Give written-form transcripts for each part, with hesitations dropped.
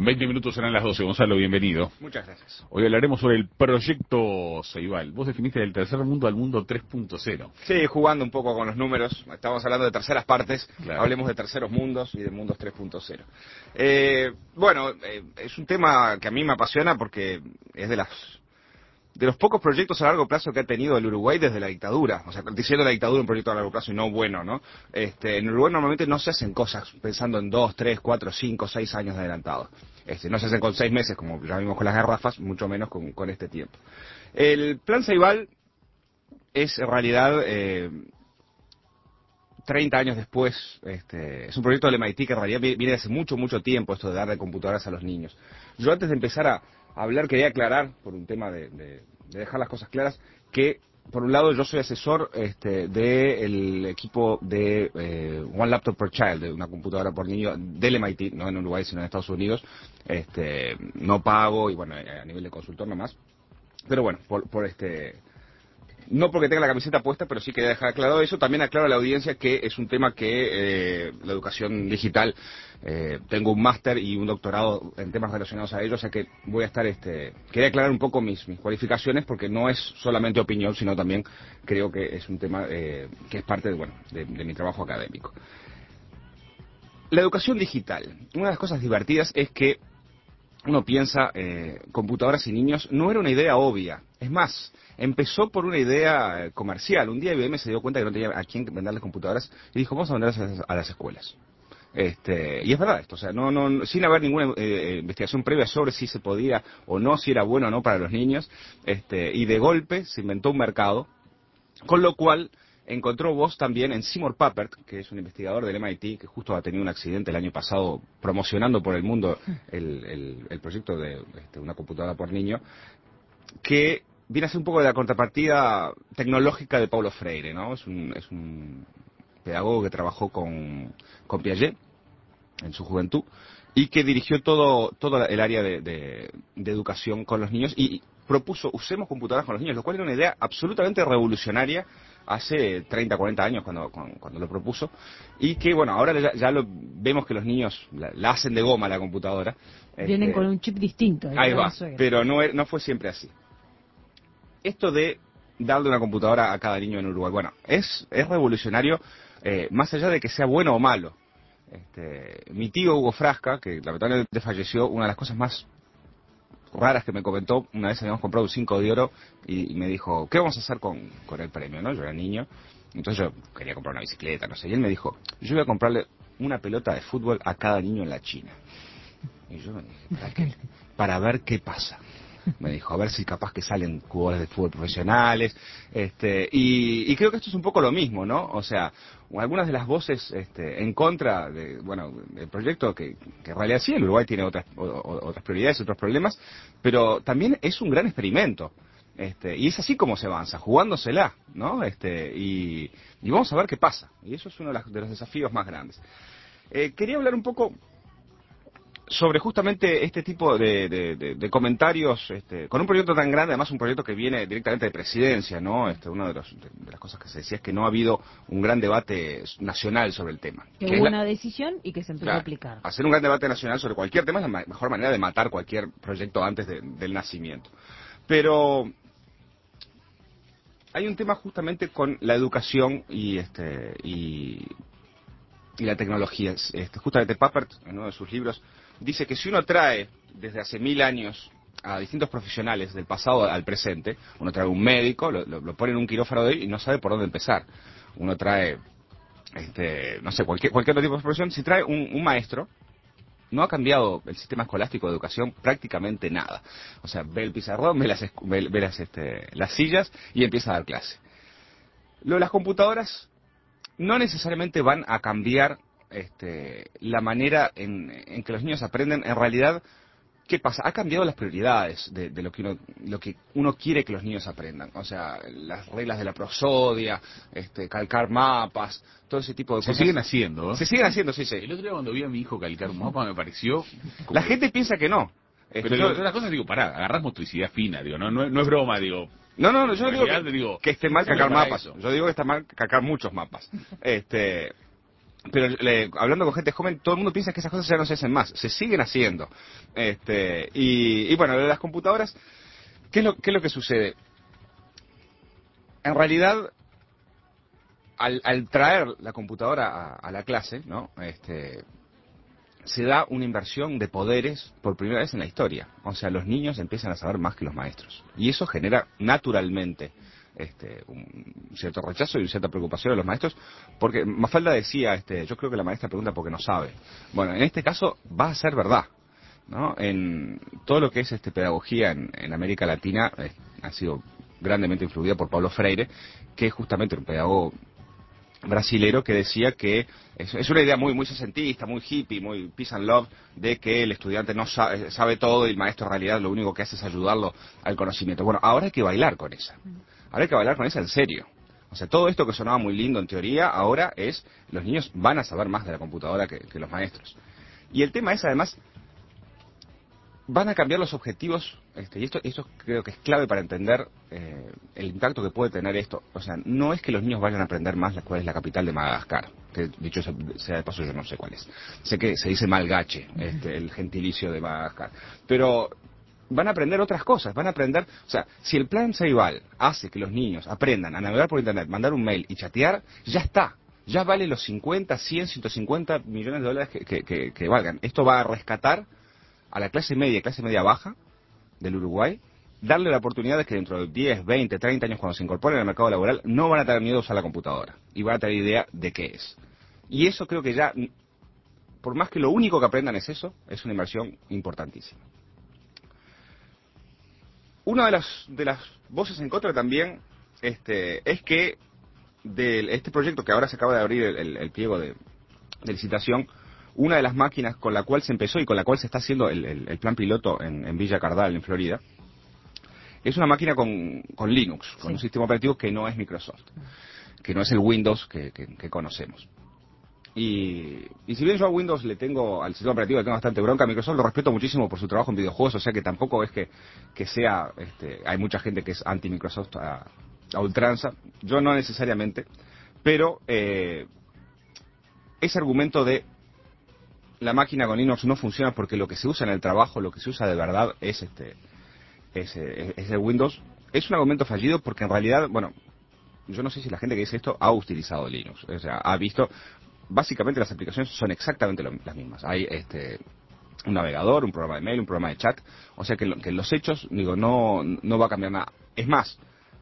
En 20 minutos serán las 12. Gonzalo, bienvenido. Muchas gracias. Hoy hablaremos sobre el proyecto Ceibal. Vos definiste del tercer mundo al mundo 3.0. Sí, jugando un poco con los números. Estamos hablando de terceras partes. Claro. Hablemos de terceros mundos y de mundos 3.0. Es un tema que a mí me apasiona porque es de los pocos proyectos a largo plazo que ha tenido el Uruguay desde la dictadura. O sea, diciendo la dictadura un proyecto a largo plazo y no bueno, ¿no? En Uruguay normalmente no se hacen cosas pensando en 2, 3, 4, 5, 6 años adelantado. No se hacen con 6 meses, como ya vimos con las garrafas, mucho menos con este tiempo. El plan Ceibal es en realidad 30 años después, es un proyecto del MIT que en realidad viene hace mucho, mucho tiempo, esto de darle computadoras a los niños. Yo antes de empezar a hablar quería aclarar, por un tema de dejar las cosas claras, que por un lado yo soy asesor del equipo de One Laptop per Child, de una computadora por niño del MIT, no en Uruguay sino en Estados Unidos. No pago y bueno, a nivel de consultor nomás. Pero bueno, no porque tenga la camiseta puesta, pero sí quería dejar aclarado eso. También aclaro a la audiencia que es un tema que la educación digital, tengo un máster y un doctorado en temas relacionados a ello, o sea que voy a estar, quería aclarar un poco mis cualificaciones porque no es solamente opinión, sino también creo que es un tema que es parte de mi trabajo académico. La educación digital, una de las cosas divertidas es que uno piensa, computadoras y niños, no era una idea obvia. Es más, empezó por una idea comercial. Un día IBM se dio cuenta que no tenía a quién venderles computadoras y dijo, vamos a venderlas a las escuelas. Y es verdad esto, o sea, sin haber ninguna investigación previa sobre si se podía o no, si era bueno o no para los niños, y de golpe se inventó un mercado, con lo cual encontró voz también en Seymour Papert, que es un investigador del MIT, que justo ha tenido un accidente el año pasado promocionando por el mundo el proyecto de una computadora por niño, que viene a ser un poco de la contrapartida tecnológica de Paulo Freire, ¿no? Es un pedagogo que trabajó con Piaget en su juventud y que dirigió todo el área de educación con los niños y propuso usemos computadoras con los niños, lo cual era una idea absolutamente revolucionaria hace 30, 40 años cuando lo propuso y que bueno, ahora ya lo vemos que los niños la hacen de goma la computadora. Vienen con un chip distinto. Ahí va, pero no fue siempre así. Esto de darle una computadora a cada niño en Uruguay, bueno, es revolucionario, más allá de que sea bueno o malo. Mi tío Hugo Frasca, que lamentablemente falleció, una de las cosas más raras que me comentó, una vez habíamos comprado un 5 de oro y me dijo, ¿qué vamos a hacer con el premio? ¿No? Yo era niño, entonces yo quería comprar una bicicleta, no sé, y él me dijo, yo voy a comprarle una pelota de fútbol a cada niño en la China. Y yo me dije, ¿para qué? Para ver qué pasa. Me dijo, a ver si capaz que salen jugadores de fútbol profesionales, y creo que esto es un poco lo mismo, ¿no? O sea, algunas de las voces en contra del proyecto, que en realidad sí, el Uruguay tiene otras prioridades, otros problemas, pero también es un gran experimento. Y es así como se avanza, jugándosela, ¿no? Y vamos a ver qué pasa. Y eso es uno de los desafíos más grandes. Quería hablar un poco sobre justamente este tipo de comentarios, con un proyecto tan grande, además un proyecto que viene directamente de presidencia, ¿no? Una de las cosas que se decía es que no ha habido un gran debate nacional sobre el tema. Que hubo una decisión y que se empezó a aplicar. Hacer un gran debate nacional sobre cualquier tema es la mejor manera de matar cualquier proyecto antes del nacimiento. Pero hay un tema justamente con la educación y la tecnología. Justamente Papert, en uno de sus libros, dice que si uno trae desde hace 1000 años a distintos profesionales del pasado al presente, uno trae un médico, lo pone en un quirófano de hoy y no sabe por dónde empezar. Uno trae, no sé, cualquier otro tipo de profesión. Si trae un maestro, no ha cambiado el sistema escolástico de educación prácticamente nada. O sea, ve el pizarrón, ve las sillas y empieza a dar clase. Lo de las computadoras no necesariamente van a cambiar la manera en que los niños aprenden. En realidad, ¿qué pasa? Ha cambiado las prioridades de lo que uno quiere que los niños aprendan. O sea, las reglas de la prosodia, calcar mapas, todo ese tipo de cosas. Se siguen haciendo, ¿eh? Se siguen haciendo, sí. El otro día cuando vi a mi hijo calcar un mapa me pareció... La gente piensa que no. Pero las cosas, digo, pará, agarrás motricidad fina, digo, no es broma, digo... No, yo digo que esté mal calcar mapas. Yo digo que está mal calcar muchos mapas. pero hablando con gente joven, todo el mundo piensa que esas cosas ya no se hacen más, se siguen haciendo. Y bueno, de las computadoras, qué es lo que sucede? En realidad, al traer la computadora a la clase, ¿no? Se da una inversión de poderes por primera vez en la historia. O sea, los niños empiezan a saber más que los maestros. Y eso genera naturalmente un cierto rechazo y una cierta preocupación de los maestros, porque Mafalda decía, yo creo que la maestra pregunta porque no sabe. Bueno, en este caso va a ser verdad, ¿no? En todo lo que es pedagogía en América Latina ha sido grandemente influida por Paulo Freire, que es justamente un pedagogo brasilero que decía que es una idea muy muy sesentista, muy hippie, muy peace and love, de que el estudiante no sabe todo y el maestro en realidad lo único que hace es ayudarlo al conocimiento. Bueno, ahora hay que bailar con esa. Ahora hay que bailar con esa en serio. O sea, todo esto que sonaba muy lindo en teoría, ahora los niños van a saber más de la computadora que los maestros. Y el tema es además, van a cambiar los objetivos, y esto creo que es clave para entender el impacto que puede tener esto. O sea, no es que los niños vayan a aprender más cuál es la capital de Madagascar, que dicho sea de paso yo no sé cuál es. Sé que se dice Malgache, el gentilicio de Madagascar. Pero van a aprender otras cosas, van a aprender, o sea, si el plan Ceibal hace que los niños aprendan a navegar por internet, mandar un mail y chatear, ya está. Ya vale los 50, 100, 150 millones de dólares que valgan. Esto va a rescatar a la clase media baja del Uruguay, darle la oportunidad de que dentro de 10, 20, 30 años, cuando se incorporen al mercado laboral, no van a tener miedo a usar la computadora y van a tener idea de qué es. Y eso creo que ya, por más que lo único que aprendan es eso, es una inversión importantísima. Una de las voces en contra también es que de este proyecto que ahora se acaba de abrir el pliego de licitación, una de las máquinas con la cual se empezó y con la cual se está haciendo el plan piloto en Villa Cardal, en Florida, es una máquina con Linux, con un sistema operativo que no es Microsoft, que no es el Windows que conocemos. Y si bien yo a Windows al sistema operativo le tengo bastante bronca, a Microsoft lo respeto muchísimo por su trabajo en videojuegos, o sea que tampoco es que sea, hay mucha gente que es anti-Microsoft a ultranza, yo no necesariamente, pero ese argumento de la máquina con Linux no funciona porque lo que se usa en el trabajo, lo que se usa de verdad es el Windows, es un argumento fallido porque en realidad, bueno, yo no sé si la gente que dice esto ha utilizado Linux, o sea, ha visto, básicamente las aplicaciones son exactamente las mismas. Hay un navegador, un programa de mail, un programa de chat, o sea que en los hechos, digo, no va a cambiar nada. Es más,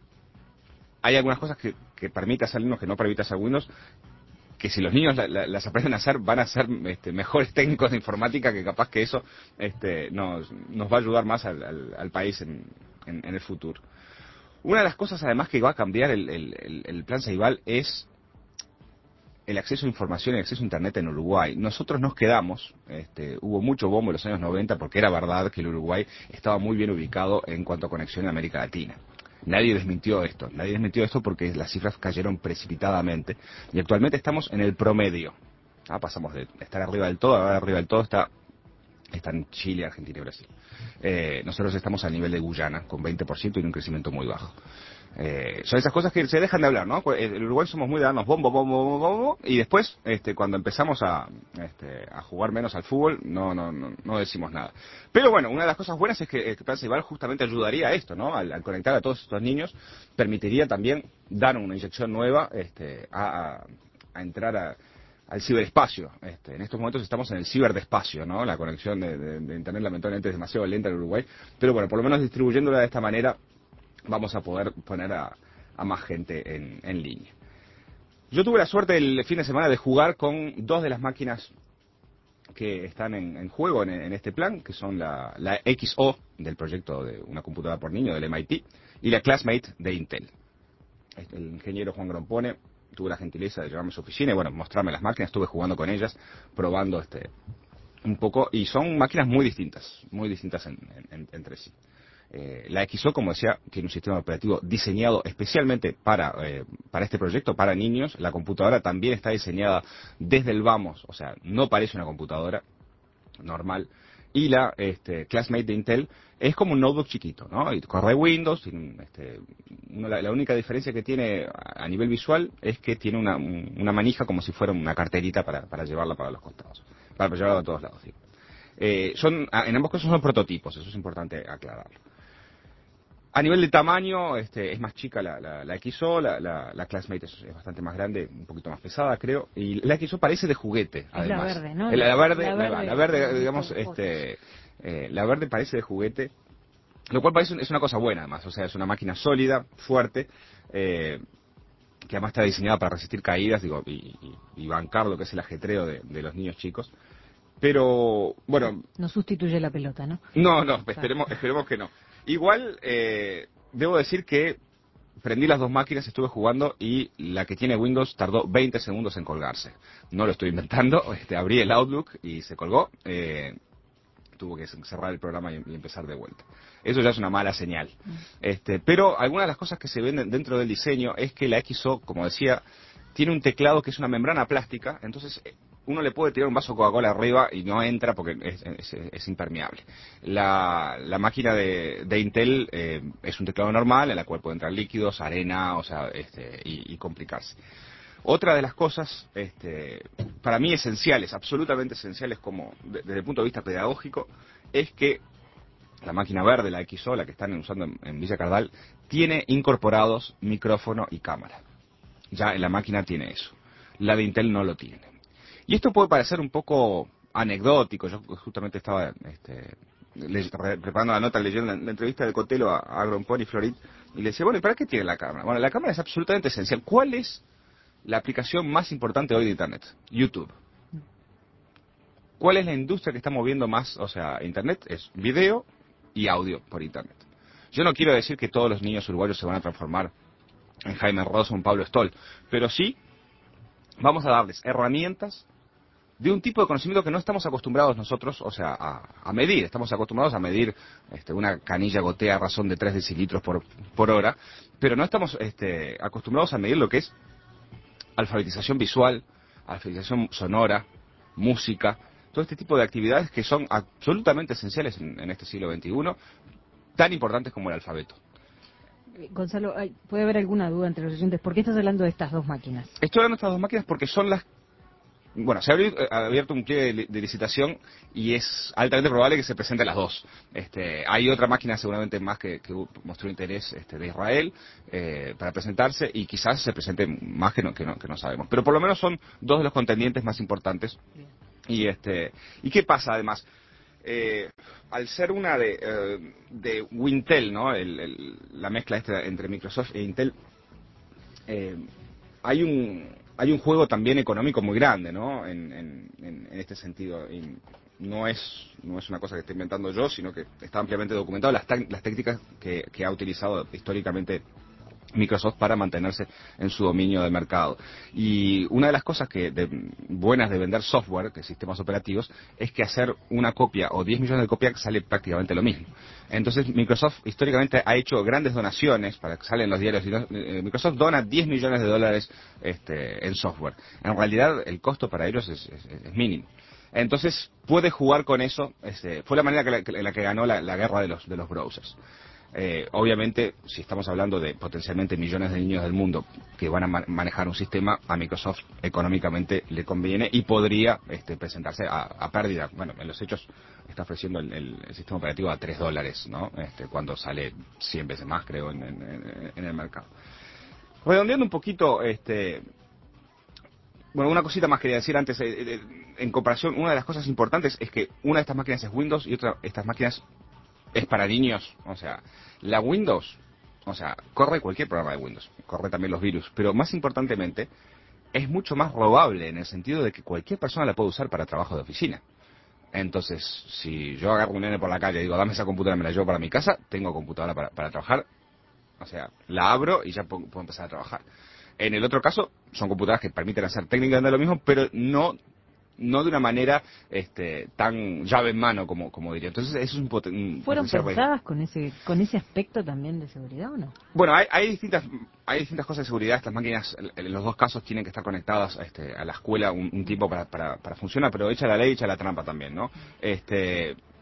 hay algunas cosas que permite hacer Linux que no permite hacer Windows, que si los niños las aprenden a hacer, van a ser mejores técnicos de informática, que capaz que eso nos va a ayudar más al país en el futuro. Una de las cosas además que va a cambiar el plan Ceibal es el acceso a información y el acceso a internet en Uruguay. Nosotros nos quedamos, hubo mucho bombo en los años 90 porque era verdad que el Uruguay estaba muy bien ubicado en cuanto a conexión en América Latina. Nadie desmintió esto porque las cifras cayeron precipitadamente y actualmente estamos en el promedio. Pasamos de estar arriba del todo, ahora arriba del todo está en Chile, Argentina y Brasil. Nosotros estamos a nivel de Guyana, con 20% y un crecimiento muy bajo. Son esas cosas que se dejan de hablar, ¿no? El Uruguay somos muy de darnos bombo, y después, cuando empezamos a jugar menos al fútbol, no decimos nada. Pero bueno, una de las cosas buenas es que el Plan Ceibal justamente ayudaría a esto, ¿no? Al conectar a todos estos niños, permitiría también dar una inyección nueva a entrar al ciberespacio. En estos momentos estamos en el ciberdespacio, ¿no? La conexión de internet lamentablemente es demasiado lenta en Uruguay, pero bueno, por lo menos distribuyéndola de esta manera vamos a poder poner a más gente en línea. Yo tuve la suerte el fin de semana de jugar con dos de las máquinas que están en juego en este plan, que son la XO del proyecto de una computadora por niño del MIT y la Classmate de Intel. El ingeniero Juan Grompone tuvo la gentileza de llevarme a su oficina y bueno, mostrarme las máquinas, estuve jugando con ellas, probando un poco, y son máquinas muy distintas entre sí. La XO, como decía, tiene un sistema operativo diseñado especialmente para este proyecto, para niños. La computadora también está diseñada desde el vamos, o sea, no parece una computadora normal. y la Classmate de Intel es como un notebook chiquito, ¿no? Y corre Windows, la única diferencia que tiene a nivel visual es que tiene una manija como si fuera una carterita para llevarla para los costados, para llevarla a todos lados, digo. En ambos casos son prototipos, eso es importante aclararlo. A nivel de tamaño, es más chica la XO, la Classmate es bastante más grande, un poquito más pesada, creo, y la XO parece de juguete, además. Es la verde, ¿no? La verde, digamos, la verde parece de juguete, lo cual es una cosa buena, además, o sea, es una máquina sólida, fuerte, que además está diseñada para resistir caídas, digo, y bancar lo que es el ajetreo de los niños chicos. Pero, bueno... No sustituye la pelota, ¿no? No, esperemos que no. Igual, debo decir que prendí las dos máquinas, estuve jugando y la que tiene Windows tardó 20 segundos en colgarse. No lo estoy inventando, abrí el Outlook y se colgó. Tuvo que cerrar el programa y empezar de vuelta. Eso ya es una mala señal. Pero algunas de las cosas que se ven dentro del diseño es que la XO, como decía, tiene un teclado que es una membrana plástica, entonces uno le puede tirar un vaso de Coca-Cola arriba y no entra porque es impermeable. La máquina de Intel es un teclado normal en la cual puede entrar líquidos, arena, o sea, y complicarse. Otra de las cosas, para mí esenciales, absolutamente esenciales como desde el punto de vista pedagógico, es que la máquina verde, la XO, la que están usando en Villa Cardal, tiene incorporados micrófono y cámara. Ya en la máquina tiene eso. La de Intel no lo tiene. Y esto puede parecer un poco anecdótico. Yo justamente estaba preparando la nota, leyendo la entrevista de Cotelo a Agronpony Florit, y le decía, bueno, ¿y para qué tiene la cámara? Bueno, la cámara es absolutamente esencial. ¿Cuál es la aplicación más importante hoy de Internet? YouTube. ¿Cuál es la industria que está moviendo más, o sea, Internet? Es video y audio por Internet. Yo no quiero decir que todos los niños uruguayos se van a transformar en Jaime Ross o en Pablo Stoll, pero sí vamos a darles herramientas de un tipo de conocimiento que no estamos acostumbrados nosotros, o sea, a medir. Estamos acostumbrados a medir una canilla gotea a razón de 3 decilitros por hora, pero no estamos acostumbrados a medir lo que es alfabetización visual, alfabetización sonora, música, todo este tipo de actividades que son absolutamente esenciales en este siglo XXI, tan importantes como el alfabeto. Gonzalo, ¿puede haber alguna duda entre los oyentes? ¿Por qué estás hablando de estas dos máquinas? Estoy hablando de estas dos máquinas porque son las... Bueno, se ha abierto un pliegue de licitación y es altamente probable que se presenten las dos. Hay otra máquina seguramente más que mostró interés de Israel para presentarse y quizás se presente más que no sabemos. Pero por lo menos son dos de los contendientes más importantes. ¿Y qué pasa además? Al ser una de Wintel, ¿no? La mezcla entre Microsoft e Intel, hay un juego también económico muy grande, ¿no? En este sentido. Y no es una cosa que esté inventando yo, sino que está ampliamente documentado las técnicas que ha utilizado históricamente Microsoft para mantenerse en su dominio de mercado. Y una de las cosas buenas de vender software, que sistemas operativos, es que hacer una copia o 10 millones de copias sale prácticamente lo mismo. Entonces Microsoft históricamente ha hecho grandes donaciones para que salen los diarios. Microsoft dona 10 millones de dólares en software. En realidad el costo para ellos es mínimo. Entonces puede jugar con eso. Fue la manera en la que ganó la guerra de los browsers. Obviamente, si estamos hablando de potencialmente millones de niños del mundo que van a manejar un sistema, a Microsoft económicamente le conviene y podría presentarse a pérdida. Bueno, en los hechos está ofreciendo el sistema operativo a $3, ¿no? Cuando sale 100 veces más, creo, en el mercado. Redondeando un poquito, bueno, una cosita más quería decir antes, en comparación, una de las cosas importantes es que una de estas máquinas es Windows y otra, estas máquinas es para niños. O sea, la Windows, o sea, corre cualquier programa de Windows, corre también los virus, pero más importantemente, es mucho más robable en el sentido de que cualquier persona la puede usar para trabajo de oficina. Entonces, si yo agarro un nene por la calle y digo, dame esa computadora, me la llevo para mi casa, tengo computadora para trabajar, o sea, la abro y ya puedo empezar a trabajar. En el otro caso, son computadoras que permiten hacer técnicamente lo mismo, pero no de una manera tan llave en mano como diría. Entonces eso es un ¿Fueron pensadas con ese aspecto también de seguridad o no? Bueno, hay distintas cosas de seguridad. Estas máquinas en los dos casos tienen que estar conectadas a la escuela un tiempo para funcionar, pero echa la ley, echa la trampa también, ¿no?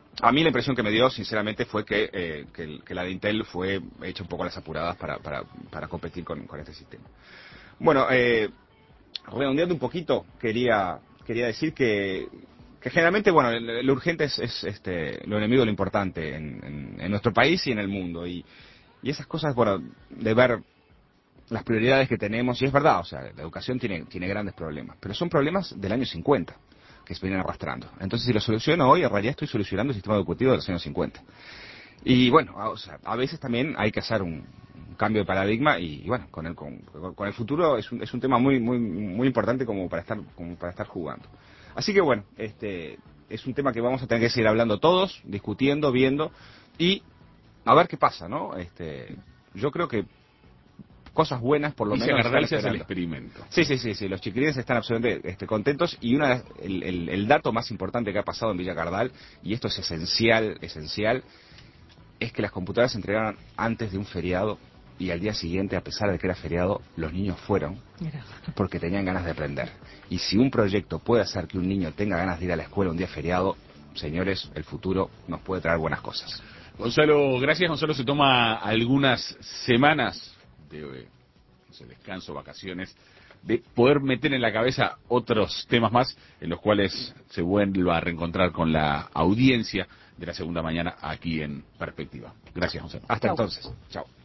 A mí la impresión que me dio, sinceramente, fue que la de Intel fue hecha un poco a las apuradas para competir con este sistema. Bueno, redondeando un poquito, quería decir que generalmente, bueno, lo urgente es lo enemigo de lo importante en nuestro país y en el mundo. Y esas cosas, bueno, de ver las prioridades que tenemos, y es verdad, o sea, la educación tiene grandes problemas, pero son problemas del año 50 que se vienen arrastrando. Entonces, si lo soluciono hoy, en realidad estoy solucionando el sistema educativo de los años 50. Y bueno, o sea, a veces también hay que hacer un cambio de paradigma y bueno, con el futuro es un tema muy importante como para estar jugando. Así que bueno, es un tema que vamos a tener que seguir hablando todos, discutiendo, viendo y a ver qué pasa, ¿no? Yo creo que cosas buenas por lo Villa menos Gardel están se hace el esperando. experimento. Sí, los chiquilines están absolutamente contentos y el dato más importante que ha pasado en Villa Gardel, y esto es esencial, es que las computadoras se entregaron antes de un feriado y al día siguiente, a pesar de que era feriado, los niños fueron porque tenían ganas de aprender. Y si un proyecto puede hacer que un niño tenga ganas de ir a la escuela un día feriado, señores, el futuro nos puede traer buenas cosas. Gonzalo, gracias. Gonzalo se toma algunas semanas de no sé, descanso, vacaciones, de poder meter en la cabeza otros temas más en los cuales se vuelva a reencontrar con la audiencia de la segunda mañana aquí en Perspectiva. Gracias, Gonzalo. Hasta Chau. entonces. Chao.